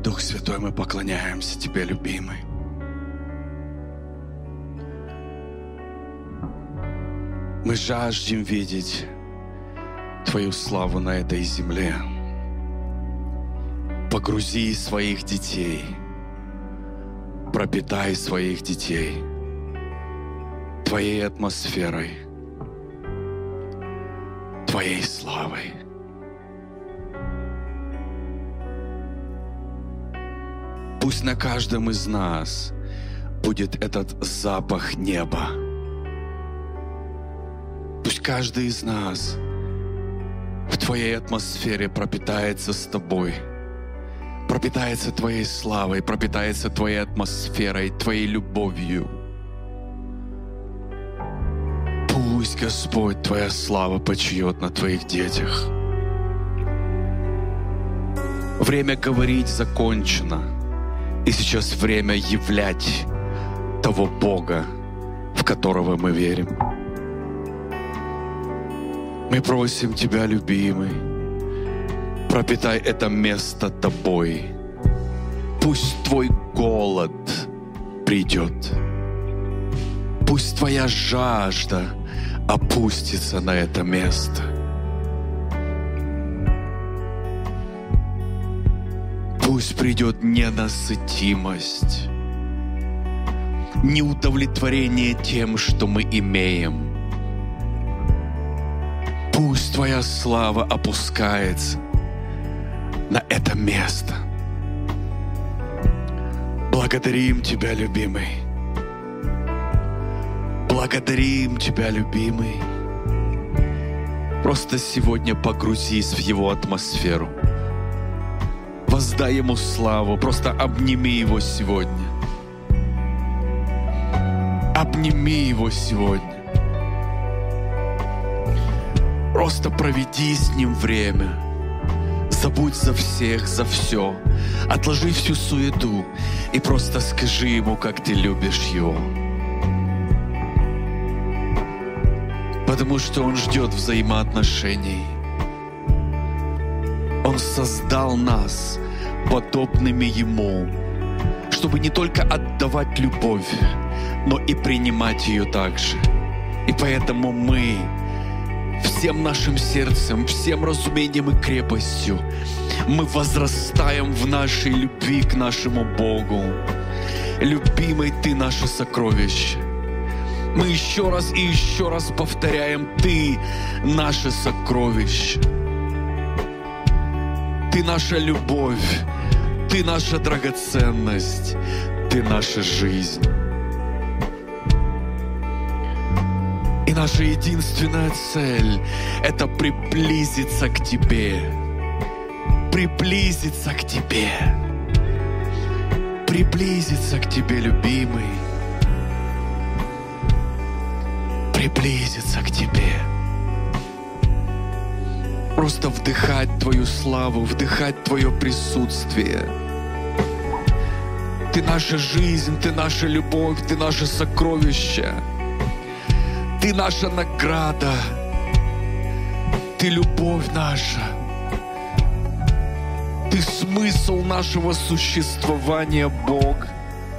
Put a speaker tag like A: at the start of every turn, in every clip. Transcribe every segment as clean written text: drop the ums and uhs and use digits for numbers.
A: Дух Святой, мы поклоняемся Тебе, любимый. Мы жаждем видеть Твою славу на этой земле. Погрузи своих детей, пропитай своих детей Твоей атмосферой, Твоей славой. Пусть на каждом из нас будет этот запах неба. Пусть каждый из нас в Твоей атмосфере пропитается с Тобой, пропитается Твоей славой, пропитается Твоей атмосферой, Твоей любовью. Пусть, Господь, Твоя слава почиет на Твоих детях. Время говорить закончено, и сейчас время являть того Бога, в которого мы верим. Мы просим Тебя, любимый, пропитай это место Тобой. Пусть Твой голод придет. Пусть Твоя жажда опустится на это место. Пусть придет ненасытимость, неудовлетворение тем, что мы имеем. Пусть Твоя слава опускается на это место. Благодарим Тебя, любимый. Благодарим Тебя, любимый. Просто сегодня погрузись в Его атмосферу. Воздай Ему славу. Просто обними Его сегодня. Обними Его сегодня. Просто проведи с Ним время. Забудь за всех, за все. Отложи всю суету и просто скажи Ему, как ты любишь Его. Потому что Он ждет взаимоотношений. Он создал нас подобными Ему, чтобы не только отдавать любовь, но и принимать ее также. И поэтому мы всем нашим сердцем, всем разумением и крепостью мы возрастаем в нашей любви к нашему Богу. Любимый, Ты наше сокровище. Мы еще раз и еще раз повторяем: Ты наше сокровище. Ты наша любовь, Ты наша драгоценность, Ты наша жизнь. И наша единственная цель — это приблизиться к Тебе. Приблизиться к Тебе. Приблизиться к Тебе, любимый. Приблизиться к Тебе. Просто вдыхать Твою славу, вдыхать Твое присутствие. Ты наша жизнь, Ты наша любовь, Ты наше сокровище. Ты наша награда. Ты любовь наша. Ты смысл нашего существования, Бог.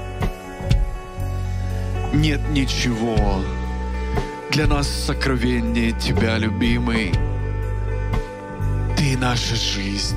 A: Нет ничего для нас сокровеннее Тебя, любимый. Ты наша жизнь.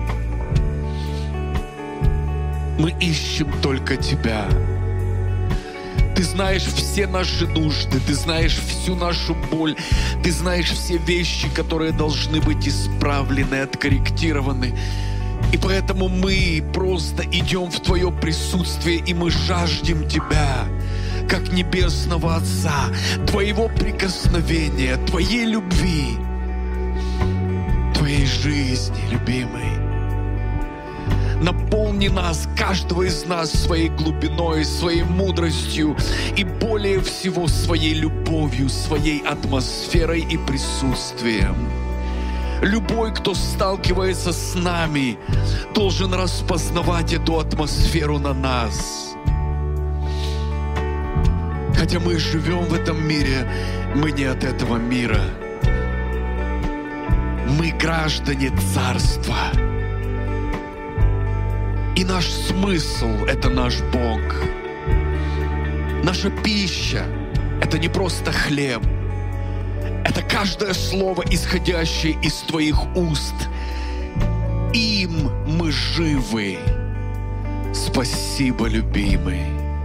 A: Мы ищем только Тебя. Ты знаешь все наши нужды, Ты знаешь всю нашу боль, Ты знаешь все вещи, которые должны быть исправлены, откорректированы. И поэтому мы просто идем в Твое присутствие, и мы жаждем Тебя, как Небесного Отца, Твоего прикосновения, Твоей любви, Твоей жизни, любимый. Наполни нас, каждого из нас, своей глубиной, своей мудростью и более всего своей любовью, своей атмосферой и присутствием. Любой, кто сталкивается с нами, должен распознавать эту атмосферу на нас. Хотя мы живем в этом мире, мы не от этого мира. Мы граждане Царства. И наш смысл — это наш Бог. Наша пища — это не просто хлеб. Это каждое слово, исходящее из Твоих уст. Им мы живы. Спасибо, любимый.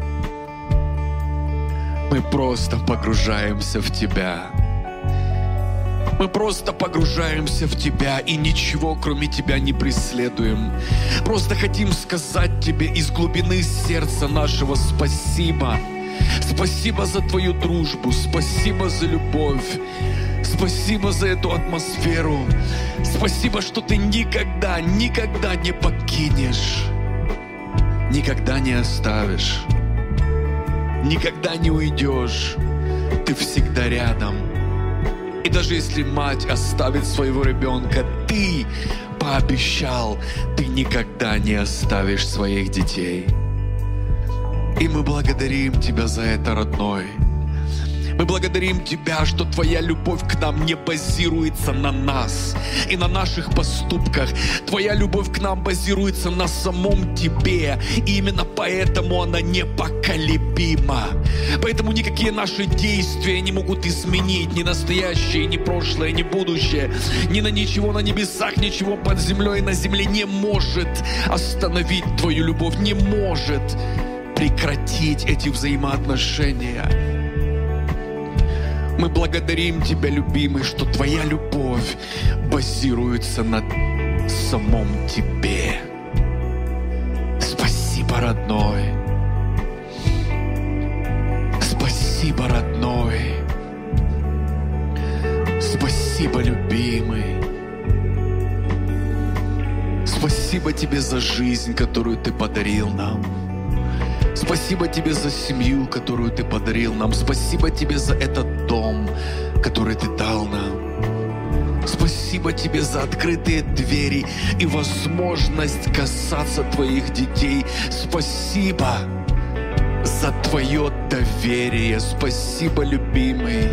A: Мы просто погружаемся в Тебя. Мы просто погружаемся в Тебя и ничего, кроме Тебя, не преследуем. Просто хотим сказать Тебе из глубины сердца нашего спасибо. Спасибо за Твою дружбу, спасибо за любовь, спасибо за эту атмосферу. Спасибо, что Ты никогда не покинешь, никогда не оставишь, никогда не уйдешь. Ты всегда рядом. И даже если мать оставит своего ребенка, Ты пообещал, Ты никогда не оставишь своих детей. И мы благодарим Тебя за это, родной. Мы благодарим Тебя, что Твоя любовь к нам не базируется на нас и на наших поступках. Твоя любовь к нам базируется на самом Тебе. И именно поэтому она непоколебима. Поэтому никакие наши действия не могут изменить ни настоящее, ни прошлое, ни будущее. Ни на ничего на небесах, ничего под землей, на земле не может остановить Твою любовь, не может прекратить эти взаимоотношения. Мы благодарим Тебя, любимый, что Твоя любовь базируется на самом Тебе. Спасибо, родной. Спасибо, родной. Спасибо, любимый. Спасибо Тебе за жизнь, которую Ты подарил нам. Спасибо Тебе за семью, которую Ты подарил нам. Спасибо Тебе за этот дом, который Ты дал нам. Спасибо Тебе за открытые двери и возможность касаться Твоих детей. Спасибо за Твое доверие. Спасибо, любимый.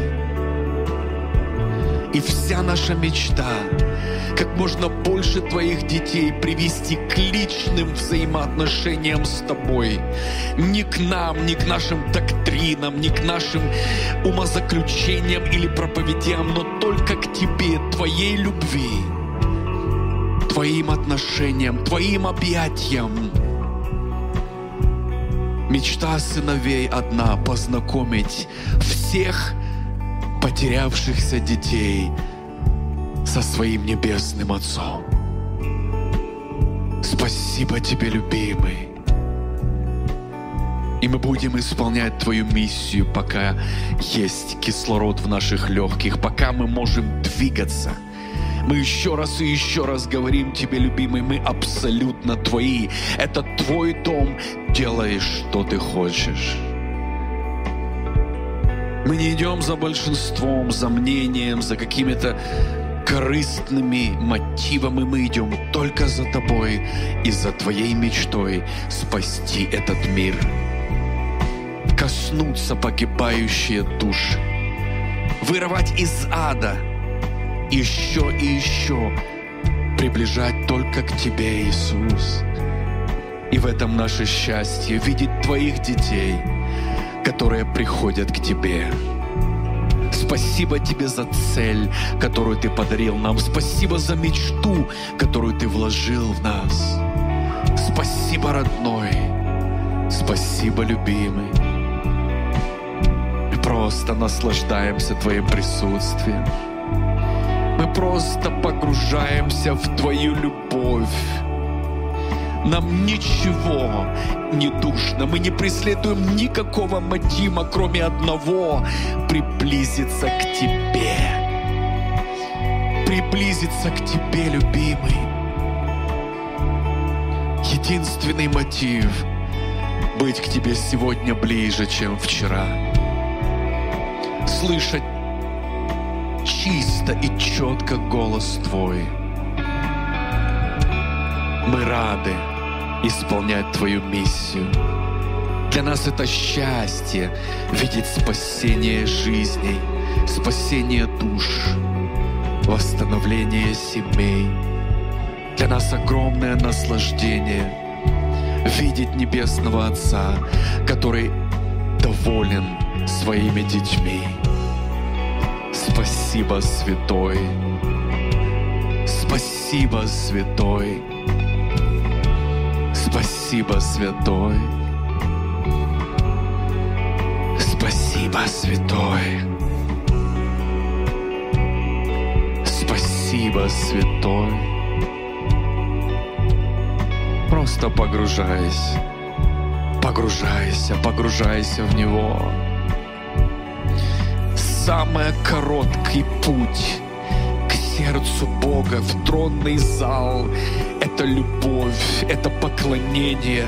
A: И вся наша мечта — как можно больше Твоих детей привести к личным взаимоотношениям с Тобой. Не к нам, не к нашим доктринам, не к нашим умозаключениям или проповедям, но только к Тебе, Твоей любви, Твоим отношениям, Твоим объятиям. Мечта сыновей одна — познакомить всех потерявшихся детей со своим Небесным Отцом. Спасибо Тебе, любимый. И мы будем исполнять Твою миссию, пока есть кислород в наших легких, пока мы можем двигаться. Мы еще раз и еще раз говорим Тебе, любимый, мы абсолютно Твои. Это Твой дом, делай, что Ты хочешь. Мы не идем за большинством, за мнением, за какими-то корыстными мотивами. Мы идем только за Тобой и за Твоей мечтой спасти этот мир. Коснуться погибающие души. Вырвать из ада. Еще и еще. Приближать только к Тебе, Иисус. И в этом наше счастье — видеть Твоих детей, которые приходят к Тебе. Спасибо Тебе за цель, которую Ты подарил нам. Спасибо за мечту, которую Ты вложил в нас. Спасибо, родной. Спасибо, любимый. Мы просто наслаждаемся Твоим присутствием. Мы просто погружаемся в Твою любовь. Нам ничего не душно. Мы не преследуем никакого мотива, кроме одного — приблизиться к Тебе. Приблизиться к Тебе, любимый. Единственный мотив — быть к Тебе сегодня ближе, чем вчера. Слышать чисто и четко голос Твой. Мы рады исполнять Твою миссию. Для нас это счастье видеть спасение жизней, спасение душ, восстановление семей. Для нас огромное наслаждение видеть Небесного Отца, который доволен своими детьми. Спасибо, Святой. Спасибо, Святой. Спасибо, Святой. Спасибо, Святой. Спасибо, Святой. Просто погружайся, погружайся, погружайся в Него. Самый короткий путь к сердцу Бога, в тронный зал — это любовь, это поклонение.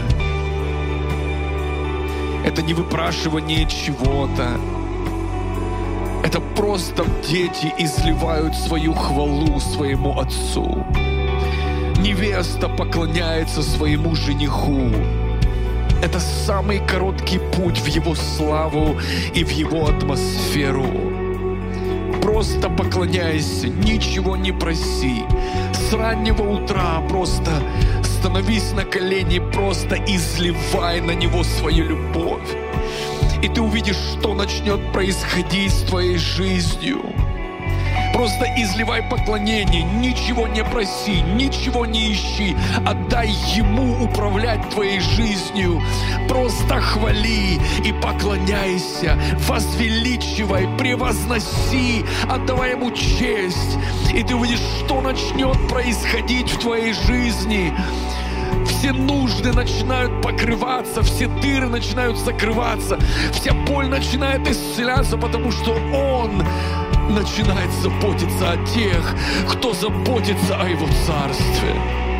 A: Это не выпрашивание чего-то. Это просто дети изливают свою хвалу своему Отцу. Невеста поклоняется своему жениху. Это самый короткий путь в Его славу и в Его атмосферу. Просто поклоняйся, ничего не проси. С раннего утра просто становись на колени, просто изливай на Него свою любовь. И ты увидишь, что начнет происходить с твоей жизнью. Просто изливай поклонение, ничего не проси, ничего не ищи. Отдай Ему управлять твоей жизнью. Просто хвали и поклоняйся, возвеличивай, превозноси, отдавай Ему честь. И ты увидишь, что начнет происходить в твоей жизни. Все нужды начинают покрываться, все дыры начинают закрываться, вся боль начинает исцеляться, потому что Он начинает заботиться о тех, кто заботится о Его Царстве.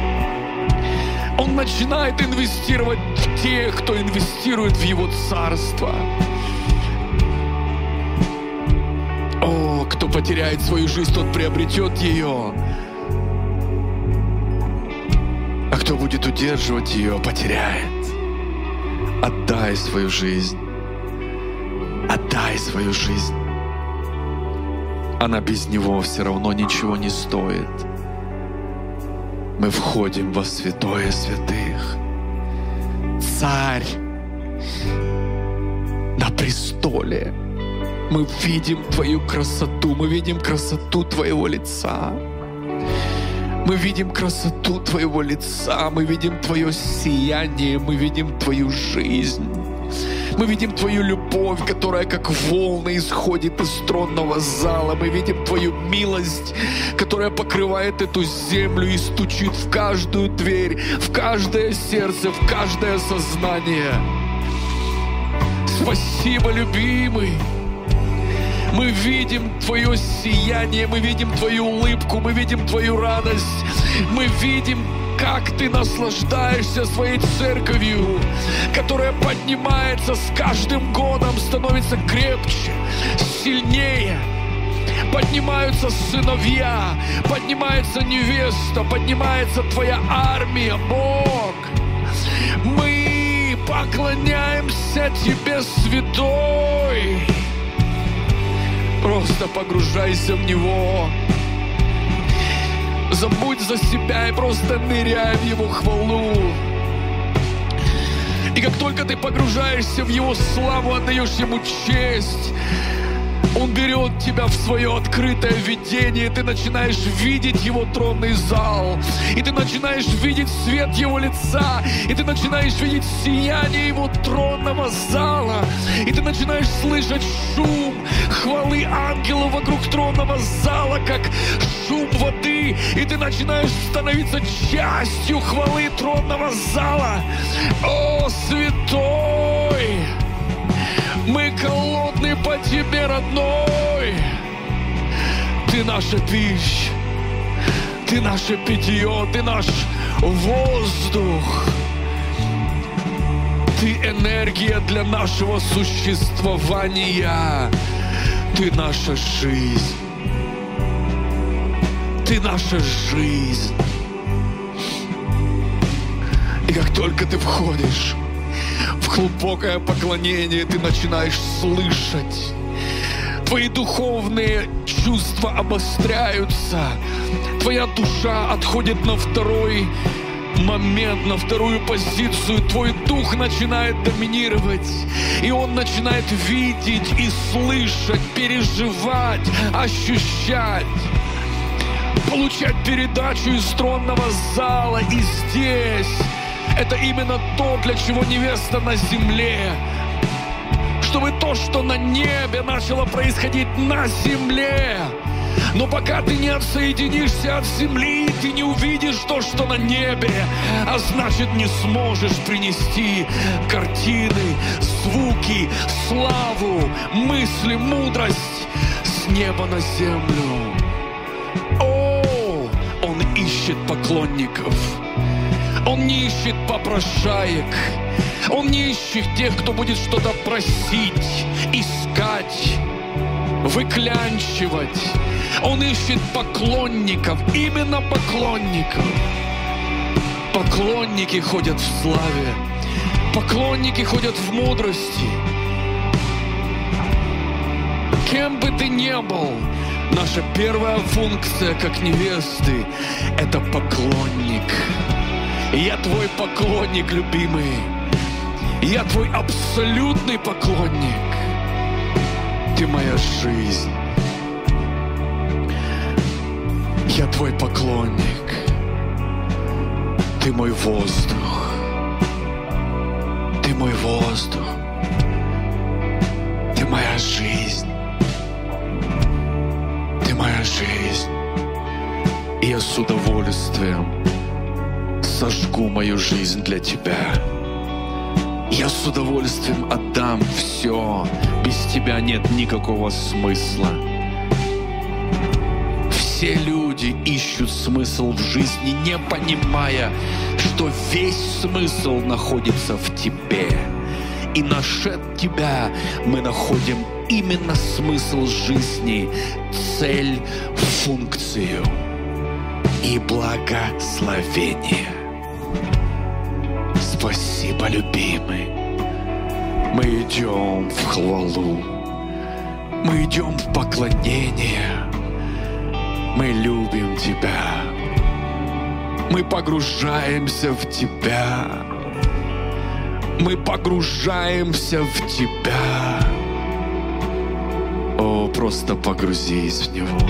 A: Он начинает инвестировать в тех, кто инвестирует в Его Царство. О, кто потеряет свою жизнь, тот приобретет ее. А кто будет удерживать ее, потеряет. Отдай свою жизнь. Отдай свою жизнь. Она без Него все равно ничего не стоит. Мы входим во святое святых. Царь на престоле. Мы видим Твою красоту, мы видим красоту Твоего лица. Мы видим красоту Твоего лица, мы видим Твое сияние, мы видим Твою жизнь. Мы видим Твою любовь, которая как волны исходит из тронного зала. Мы видим Твою милость, которая покрывает эту землю и стучит в каждую дверь, в каждое сердце, в каждое сознание. Спасибо, любимый. Мы видим Твое сияние, мы видим Твою улыбку, мы видим Твою радость. Мы видим, как Ты наслаждаешься своей церковью, которая поднимается с каждым годом, становится крепче, сильнее. Поднимаются сыновья, поднимается невеста, поднимается Твоя армия, Бог. Мы поклоняемся Тебе, Святой. Просто погружайся в Него. Забудь за себя и просто ныряй в Его хвалу. И как только ты погружаешься в Его славу, отдаешь Ему честь, Он берет тебя в свое открытое видение, и ты начинаешь видеть Его тронный зал, и ты начинаешь видеть свет Его лица, и ты начинаешь видеть сияние Его тронного зала, и ты начинаешь слышать шум хвалы ангелов вокруг тронного зала, как шум воды, и ты начинаешь становиться частью хвалы тронного зала. О, Святой! Мы голодны по Тебе, родной. Ты наша пища, Ты наше питье, Ты наш воздух. Ты энергия для нашего существования. Ты наша жизнь. Ты наша жизнь. И как только ты входишь в глубокое поклонение, ты начинаешь слышать. Твои духовные чувства обостряются. Твоя душа отходит на второй момент, на вторую позицию, твой дух начинает доминировать. И он начинает видеть и слышать, переживать, ощущать, получать передачу из тронного зала. И здесь это именно то, для чего невеста на земле. Чтобы то, что на небе, начало происходить на земле. Но пока ты не отсоединишься от земли, ты не увидишь то, что на небе, а значит, не сможешь принести картины, звуки, славу, мысли, мудрость с неба на землю. О, он ищет поклонников. Он не ищет попрошаек. Он не ищет тех, кто будет что-то просить, искать, выклянчивать. Он ищет поклонников, именно поклонников. Поклонники ходят в славе, поклонники ходят в мудрости. Кем бы ты ни был, наша первая функция как невесты — это поклонник. Я твой поклонник, любимый. Я твой абсолютный поклонник. Ты моя жизнь. Я твой поклонник. Ты мой воздух. Ты мой воздух. Ты моя жизнь. Ты моя жизнь. И я с удовольствием сожгу мою жизнь для Тебя. Я с удовольствием отдам все. Без Тебя нет никакого смысла. Все люди ищут смысл в жизни, не понимая, что весь смысл находится в Тебе. И нашед Тебя, мы находим именно смысл жизни, цель, функцию и благословение. Спасибо, любимый. Мы идем в хвалу. Мы идем в поклонение. Мы любим Тебя. Мы погружаемся в Тебя. Мы погружаемся в Тебя. О, просто погрузись в Него.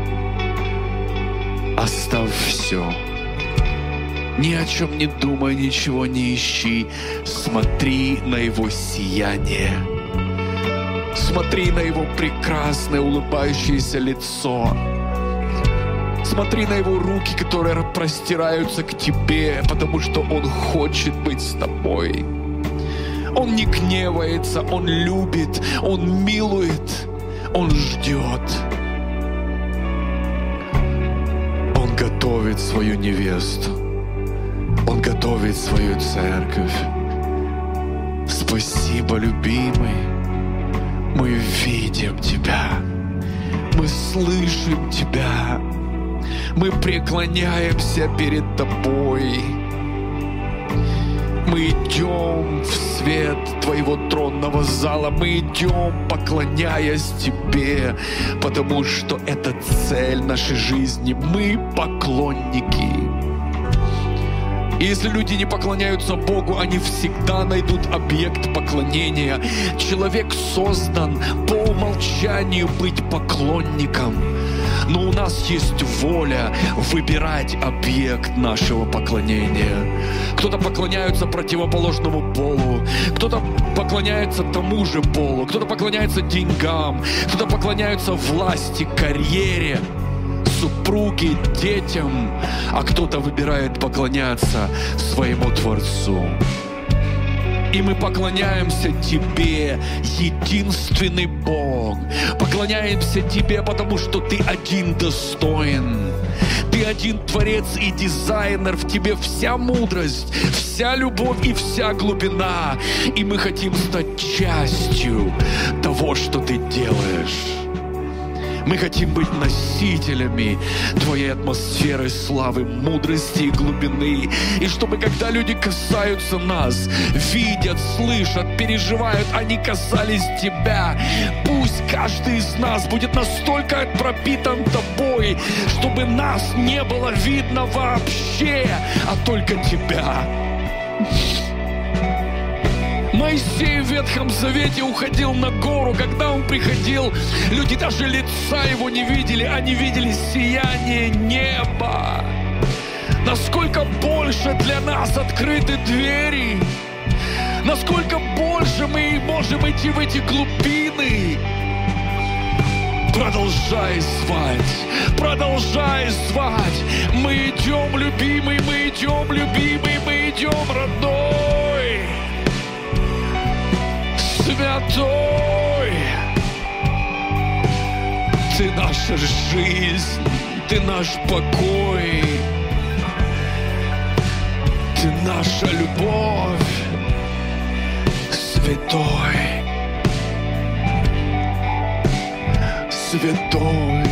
A: Оставь все. Ни о чем не думай, ничего не ищи. Смотри на Его сияние. Смотри на Его прекрасное улыбающееся лицо. Смотри на Его руки, которые простираются к тебе, потому что Он хочет быть с тобой. Он не гневается, Он любит, Он милует, Он ждет. Он готовит свою невесту. Он готовит свою церковь. Спасибо, любимый. Мы видим Тебя. Мы слышим Тебя. Мы преклоняемся перед Тобой. Мы идем в свет Твоего тронного зала. Мы идем, поклоняясь Тебе, потому что это цель нашей жизни. Мы поклонники. И если люди не поклоняются Богу, они всегда найдут объект поклонения. Человек создан по умолчанию быть поклонником. Но у нас есть воля выбирать объект нашего поклонения. Кто-то поклоняется противоположному полу, кто-то поклоняется тому же полу, кто-то поклоняется деньгам, кто-то поклоняется власти, карьере, супруге, детям, а кто-то выбирает поклоняться своему Творцу. И мы поклоняемся Тебе, единственный Бог. Поклоняемся Тебе, потому что Ты один достоин. Ты один Творец и дизайнер. В Тебе вся мудрость, вся любовь и вся глубина. И мы хотим стать частью того, что Ты делаешь. Мы хотим быть носителями Твоей атмосферы славы, мудрости и глубины. И чтобы, когда люди касаются нас, видят, слышат, переживают, они касались Тебя. Пусть каждый из нас будет настолько пропитан Тобой, чтобы нас не было видно вообще, а только Тебя. Моисей в Ветхом Завете уходил на гору. Когда он приходил, люди даже лица его не видели, они видели сияние неба. Насколько больше для нас открыты двери, насколько больше мы можем идти в эти глубины. Продолжай звать, продолжай звать. Мы идем, любимый, мы идем, любимый, мы идем, родной, святой. Ты наша жизнь, Ты наш покой, Ты наша любовь, святой, святой.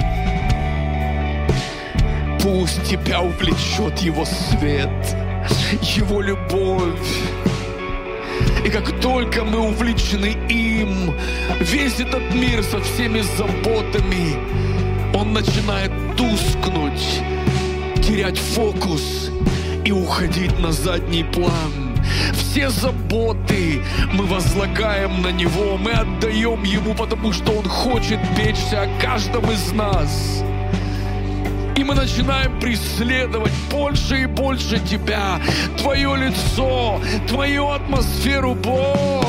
A: Пусть Тебя увлечет Его свет, Его любовь. И как только мы увлечены им, весь этот мир со всеми заботами, он начинает тускнуть, терять фокус и уходить на задний план. Все заботы мы возлагаем на Него, мы отдаем Ему, потому что Он хочет печься о каждом из нас. И мы начинаем преследовать больше и больше Тебя, Твое лицо, Твою атмосферу, Бог.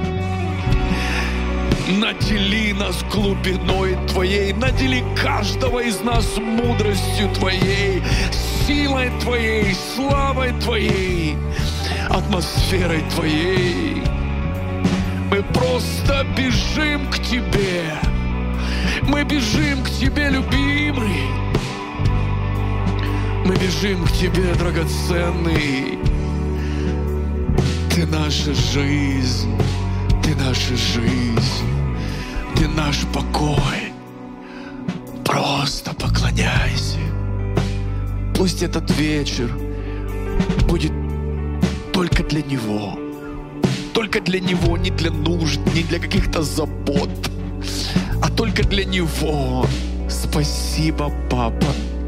A: Надели нас глубиной Твоей, надели каждого из нас мудростью Твоей, силой Твоей, славой Твоей, атмосферой Твоей. Мы просто бежим к Тебе, мы бежим к Тебе, любимый. Мы бежим к Тебе, драгоценный. Ты наша жизнь, Ты наша жизнь, Ты наш покой. Просто поклоняйся. Пусть этот вечер будет только для Него. Только для Него, не для нужд, не для каких-то забот, а только для Него. Спасибо, Папа.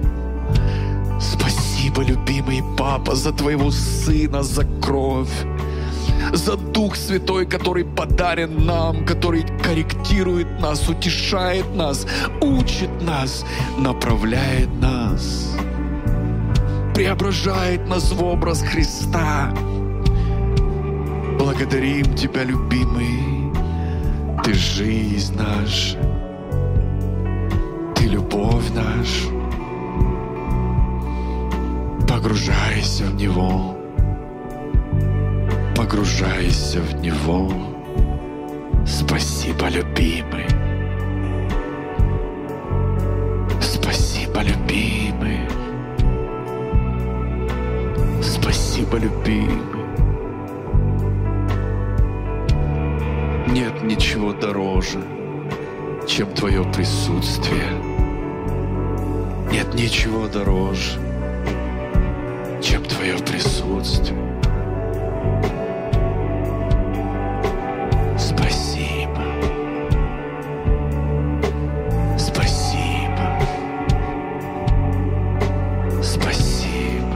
A: Спасибо, любимый Папа, за Твоего Сына, за кровь, за Дух Святой, который подарен нам, который корректирует нас, утешает нас, учит нас, направляет нас, преображает нас в образ Христа. Благодарим Тебя, любимый. Ты жизнь наша, Ты любовь наша. Погружайся в Него, погружайся в Него. Спасибо, любимый. Спасибо, любимый. Спасибо, любимый. Нет ничего дороже, чем Твое присутствие. Нет ничего дороже, чем Твое присутствие. Спасибо. Спасибо. Спасибо.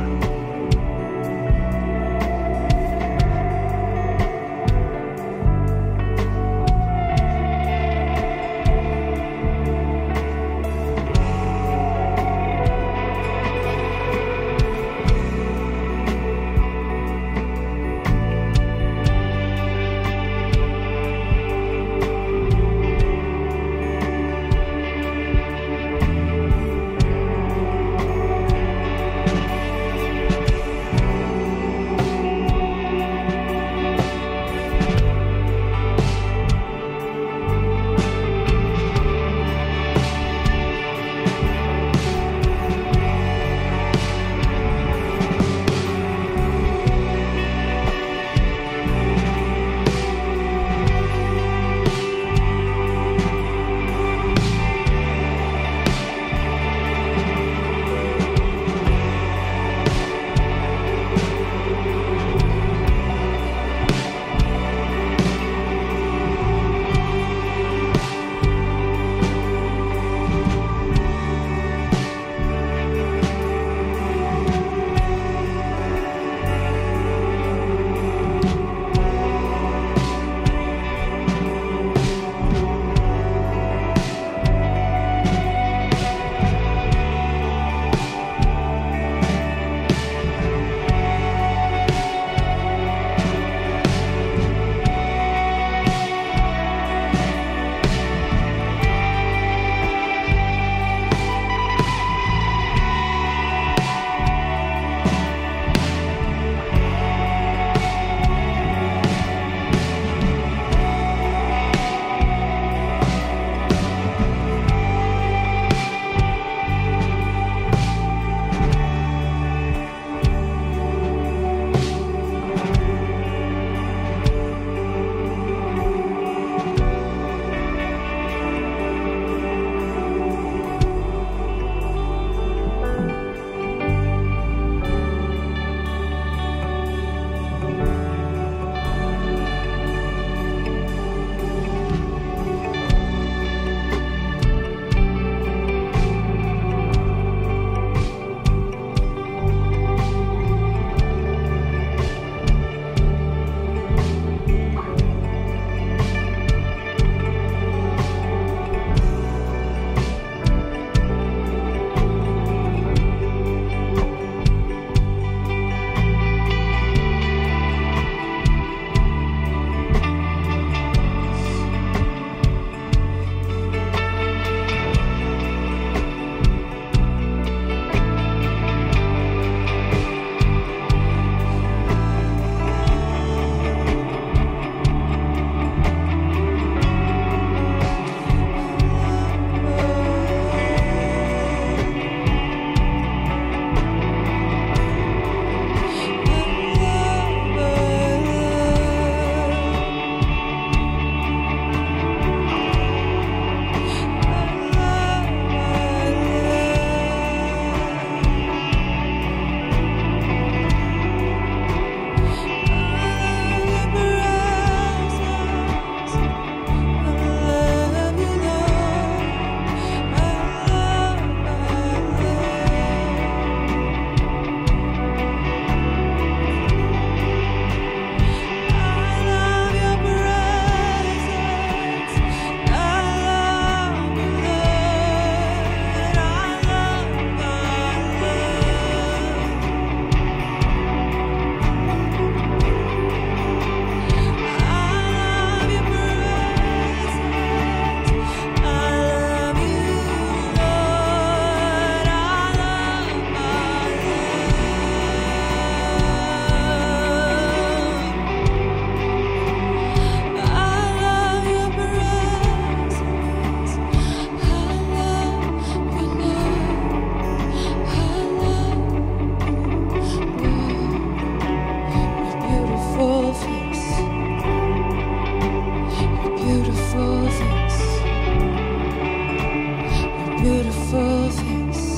B: beautiful face,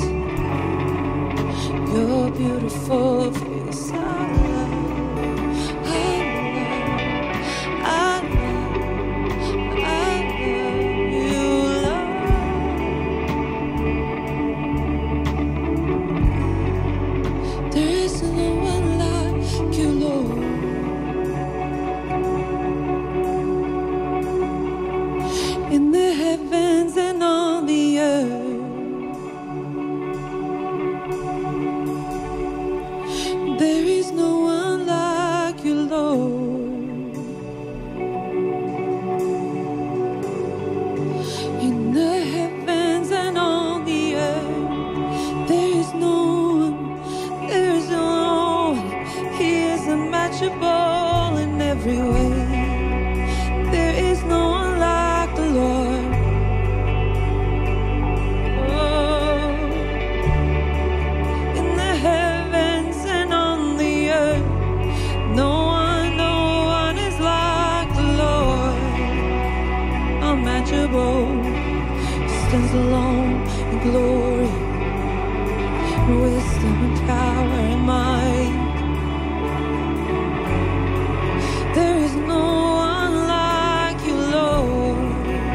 B: your beautiful face. Stands alone in glory, wisdom and power and might. There is no one like you, Lord.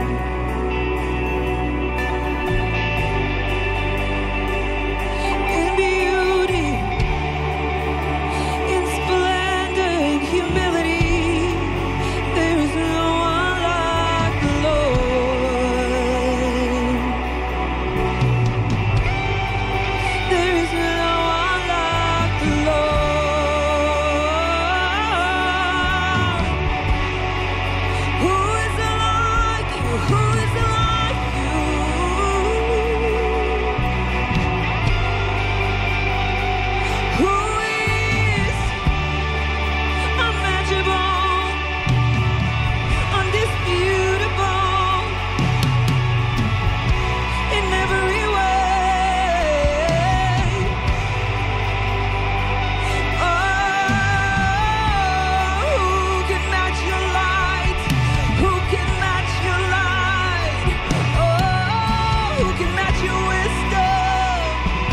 B: In beauty, in splendor, in humility, there is no one like the Lord. There is no one like the Lord. Who is like you? Who is like you? Who is unmatchable, undisputable in every way? Oh, who can match your light? Who can match your light? Oh, who can match your wisdom?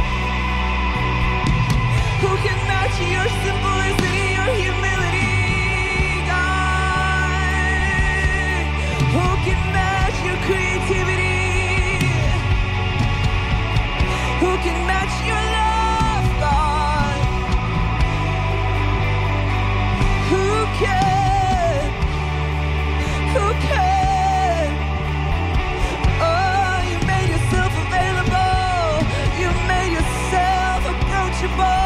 B: Who can match your simplicity, your humility, God? Who can match your creativity? Who can match your love, God? Who can? Who can? Oh, you made yourself available. You made yourself approachable.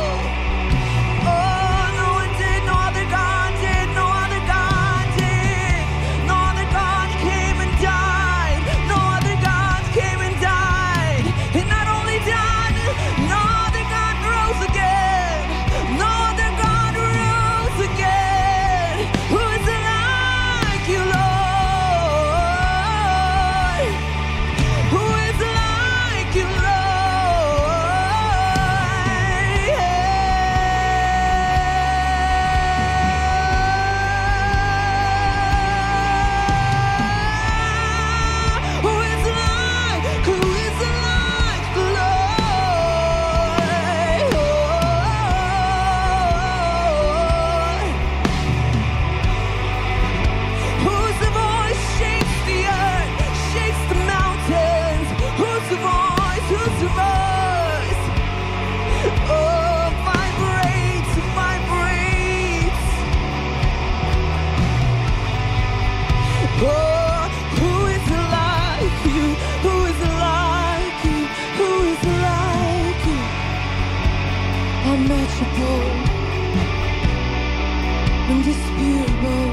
B: Oh, no one did, no other God did, no other God did. No other God came and died. No other God came and died. And not only died, no other God rose again. No other God rose again. Who is like you, Lord? Who is like you, Lord? Who is like the Lord? Whose voice shakes the earth, shakes the mountains? Whose voice, whose voice? Oh, vibrates, vibrates. Oh, who is like you? Who is like you? Who is like you? Unmatchable, undisputable.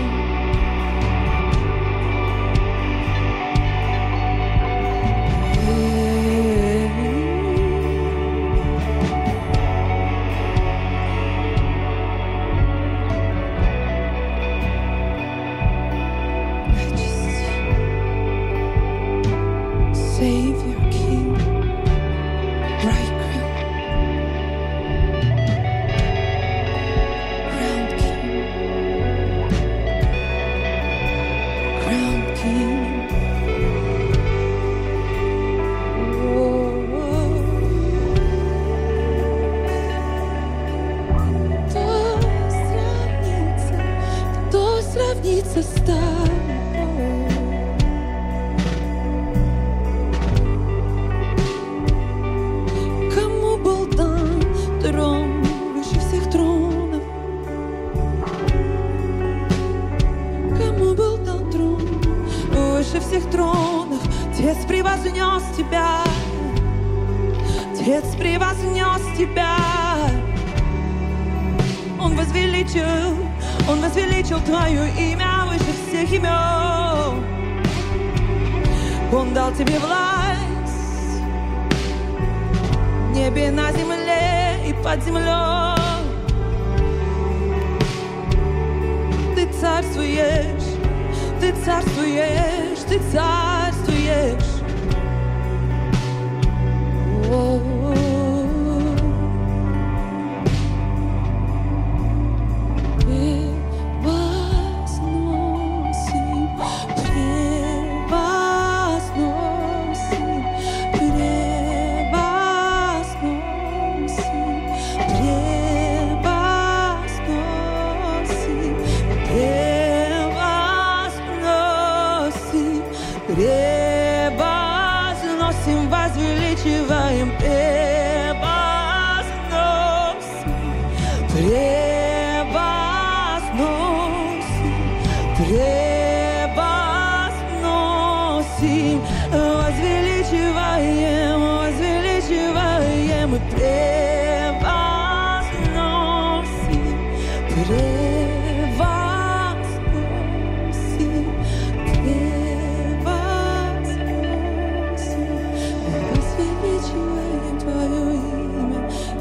B: Отец превознес тебя. Он возвеличил твое имя выше всех имен. Он дал тебе власть в небе, на земле и под землей. Ты царствуешь, ты царствуешь, ты царствуешь. Превозносим, возвеличиваем, превозносим, возвеличиваем, возвеличиваем и превозносим, возвеличиваем твое имя,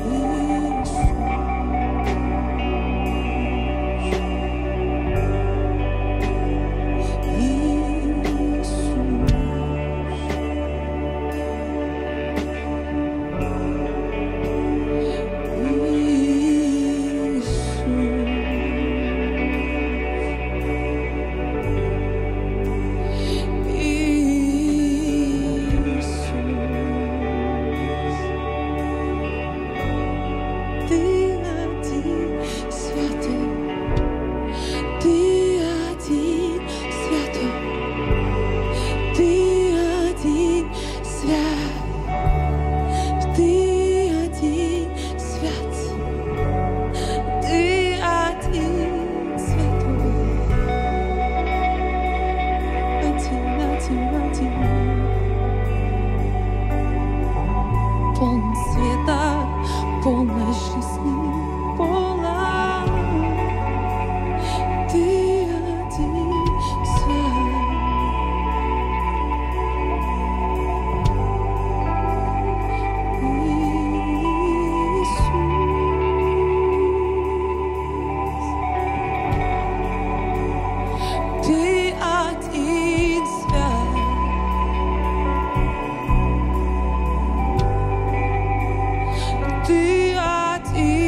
B: полон света, полной жизни, полон. Ты один свят. Иисус, ты один свят. Ты один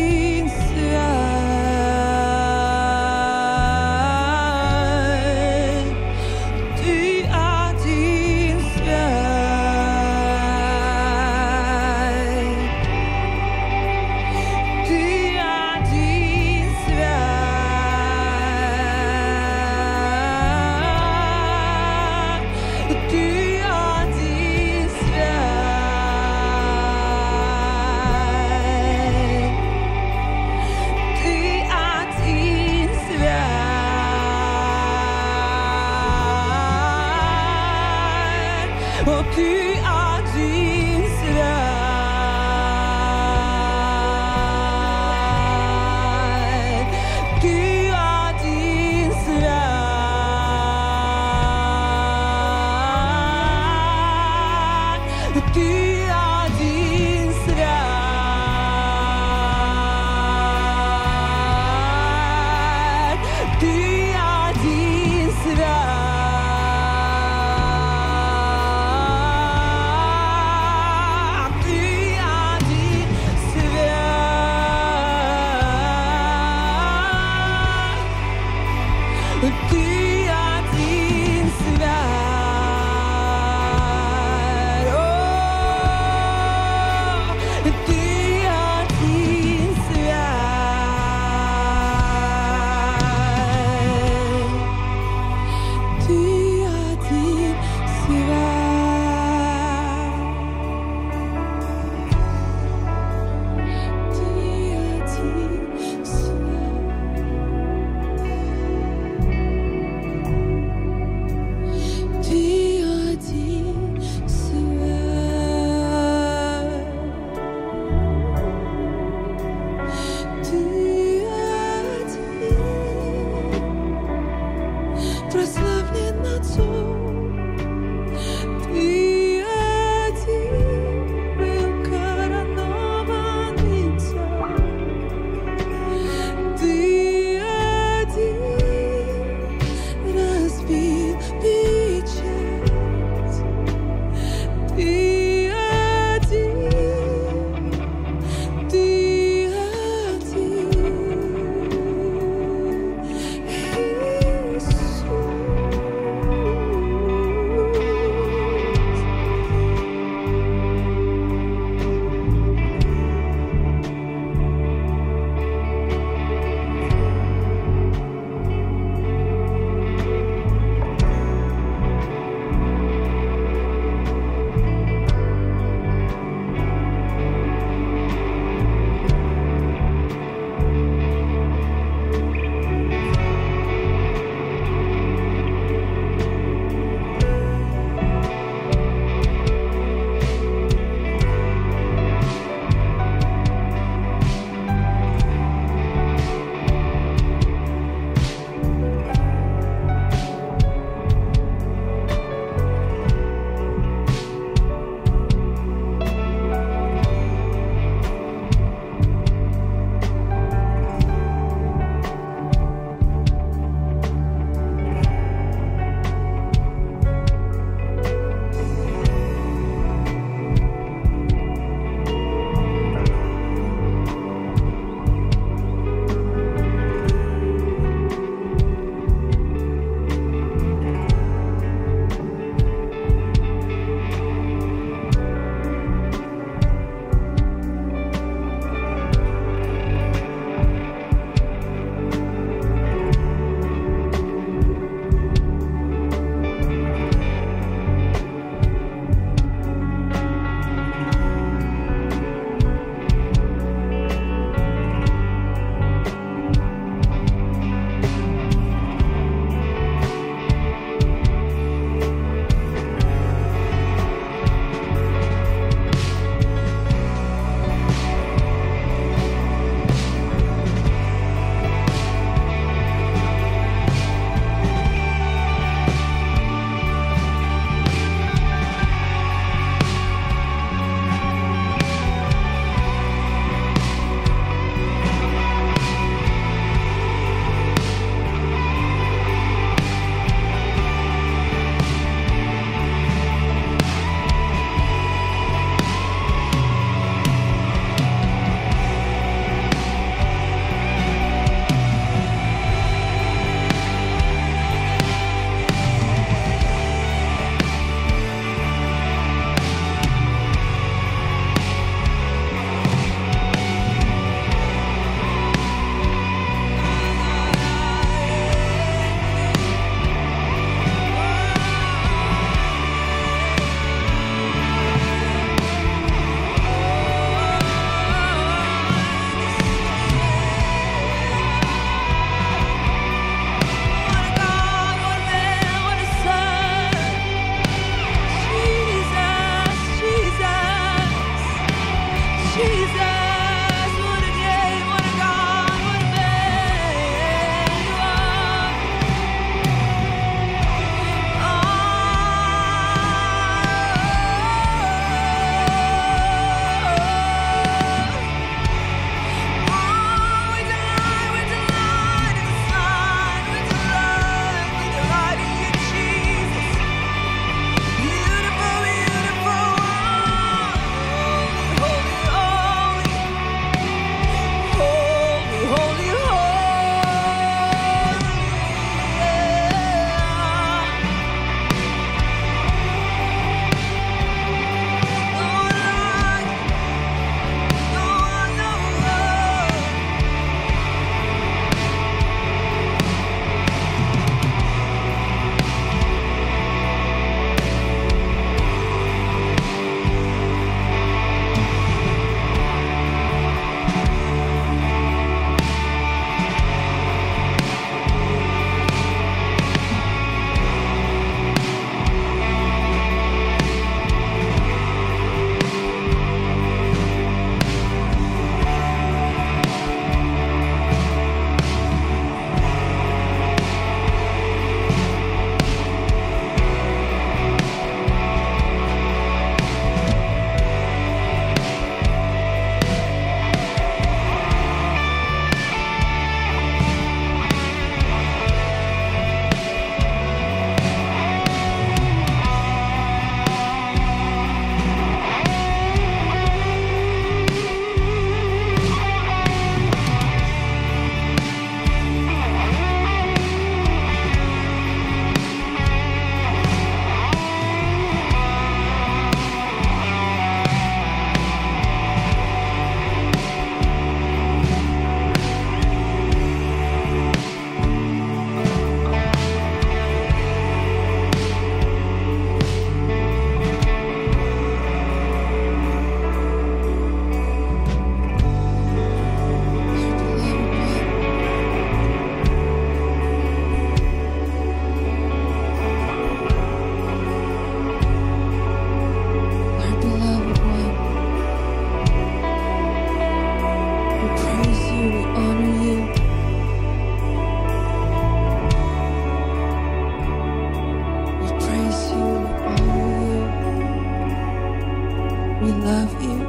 B: love you.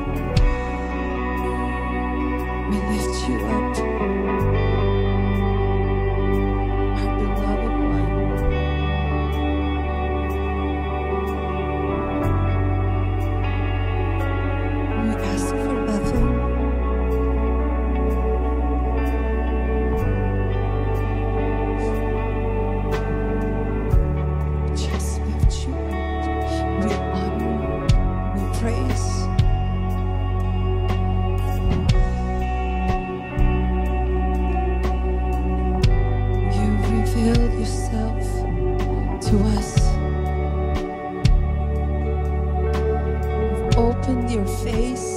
B: We lift you up. Our beloved one. We ask for nothing. Just lift you up. We honor, we praise. You've revealed yourself to us. You've opened your face.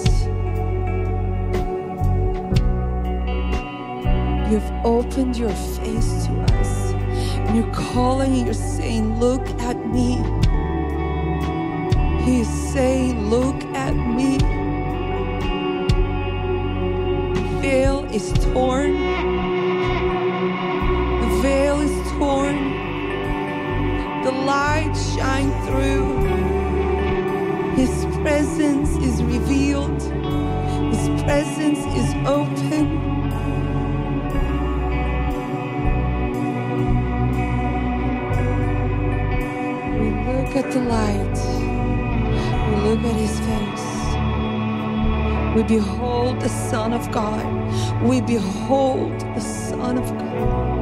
B: You've opened your face to us. And you're calling and you're saying, look at me. He is saying, look at me. The veil is torn. The veil is torn. The light shines through. His presence is revealed. His presence is open. We look at the light. We look at his face. We behold the Son of God. We behold the Son of God.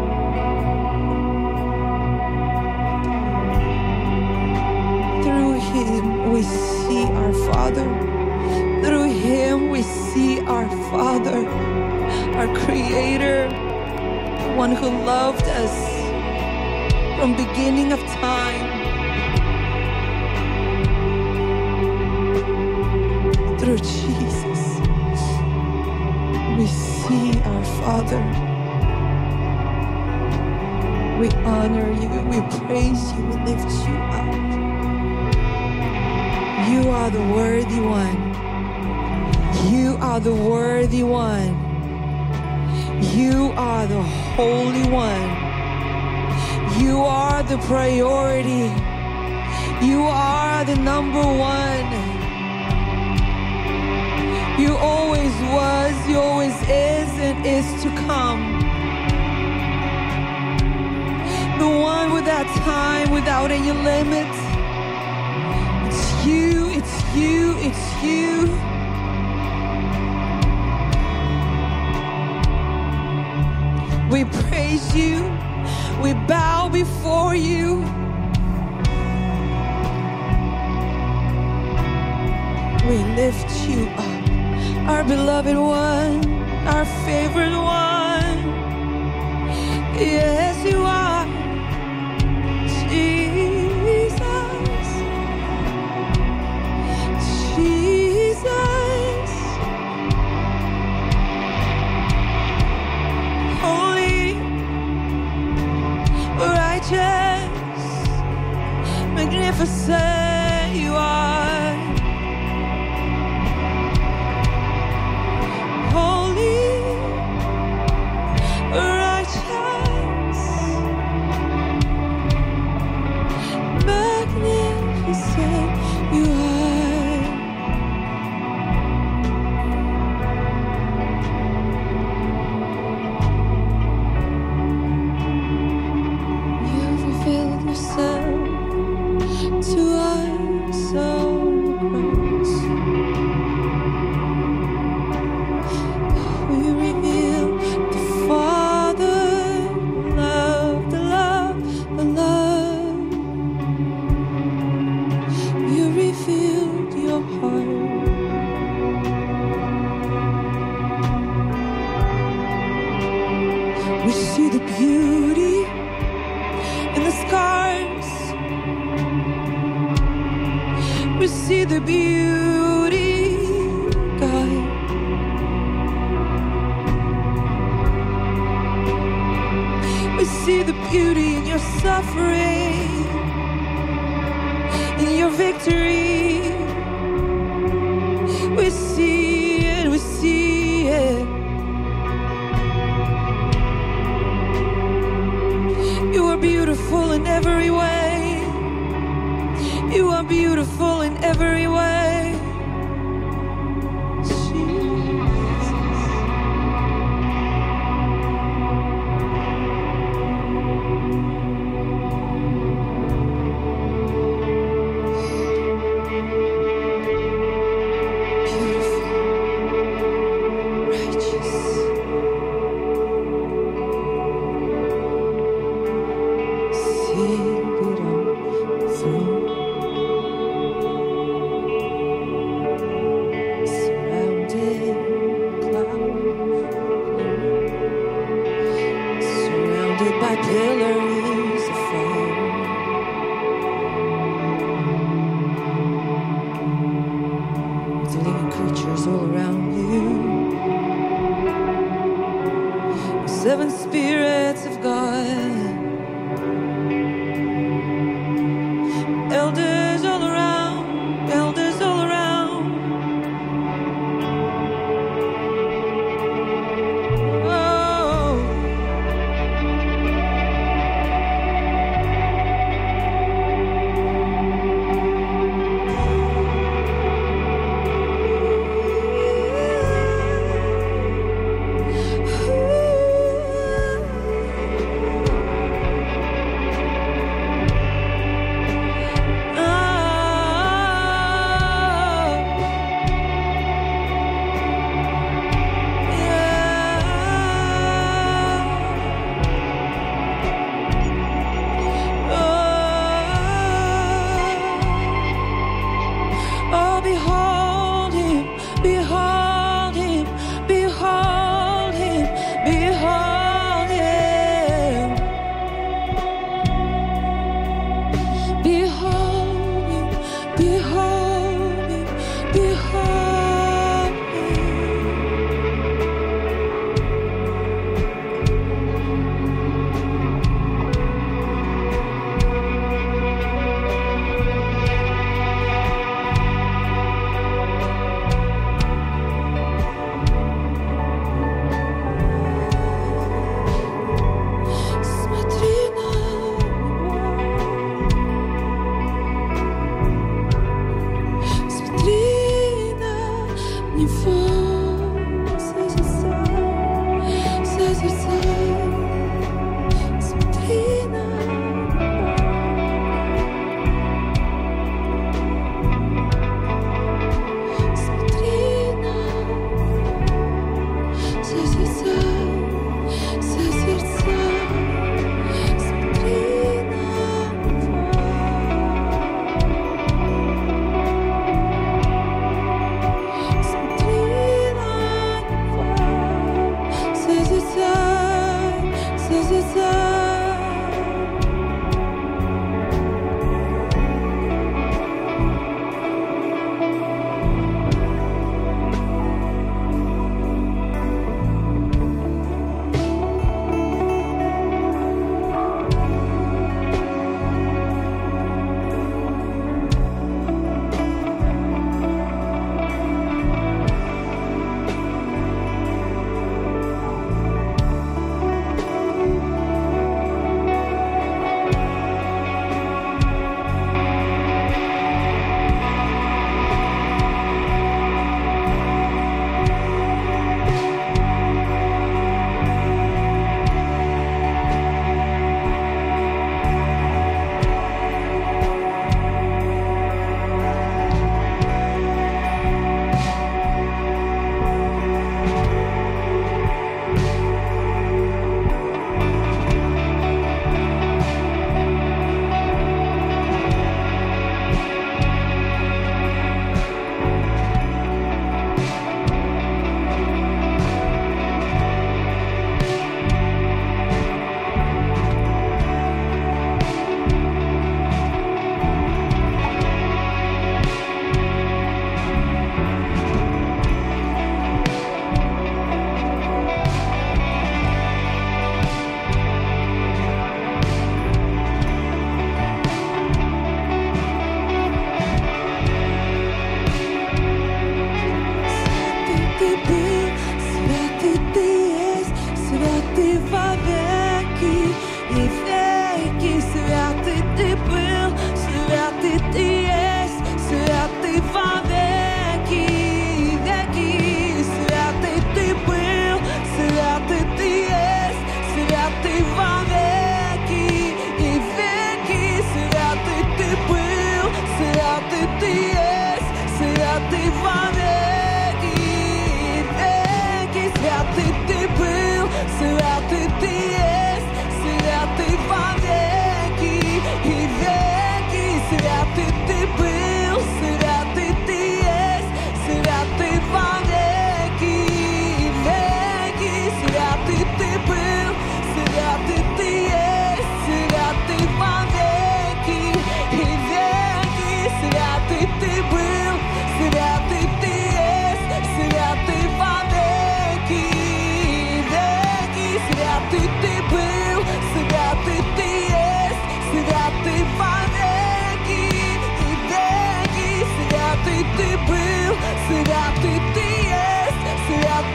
B: Through him we see our Father. Through him we see our Father, our Creator, one who loved us from beginning of time. Through Jesus, we see our Father. We honor you, we praise you, we lift you up. You are the worthy one. You are the worthy one. You are the holy one. You are the priority. You are the number one. You always was, you always is, and is to come. The one without time, without any limits. It's you, it's you, it's you. We praise you. We bow before you. We lift you up. Our beloved one, our favorite one. Yes, you are, Jesus, Jesus, holy, righteous, magnificent you are. We see the beauty in the scars. We see the beauty, God. We see the beauty in your suffering, in your victory. We see it, we see it. You are beautiful in every way. You are beautiful in every way. living creatures all around you. The seven spirits of God, elders all around, elders all around. Созерцай.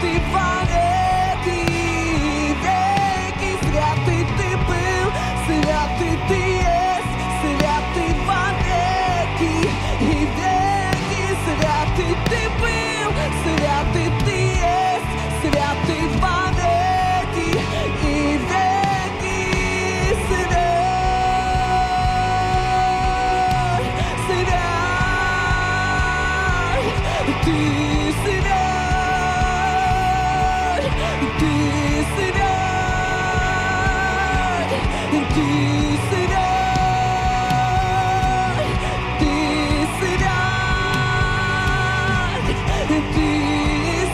B: святый вовеки и веки, святый ты был, святый ты есть, святый вовеки и веки, святый ты был, святый ты есть, святый вовеки и веки, святый, святый, ты святый, ты святый, ты святый, ты святый, ты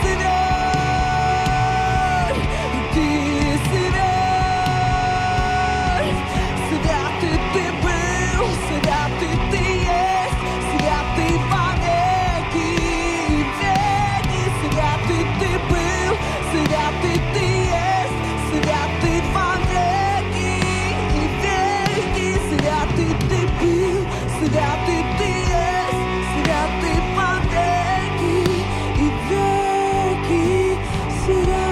B: святый, ты был, святый ты есть, святый вовеки и веки, святый ты был, святый ты есть, святый вовеки и веки, святый ты был, святый ты есть, святый вовеки и веки, святый.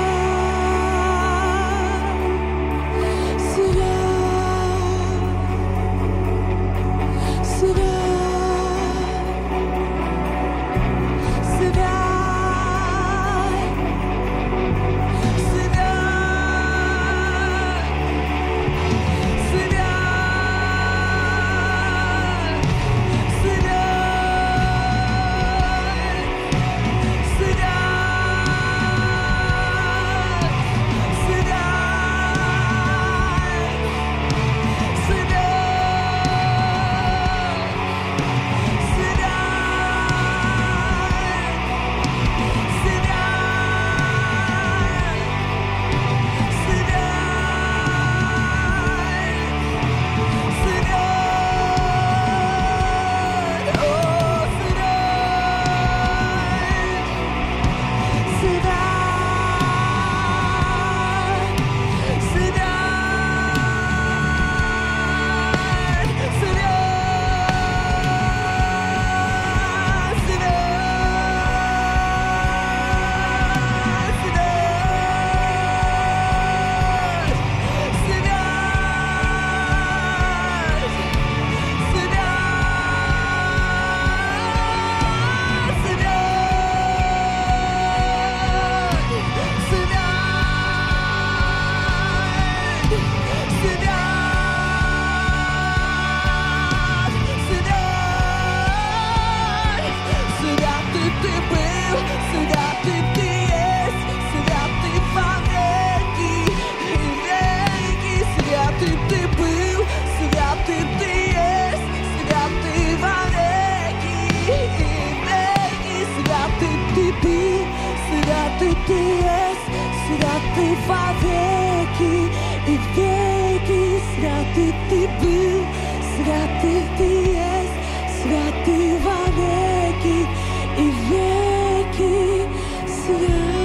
B: Святый ты есть, святый вовеки и веки, святый ты был, святый ты есть, святый вовеки и веки, святый.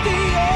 B: the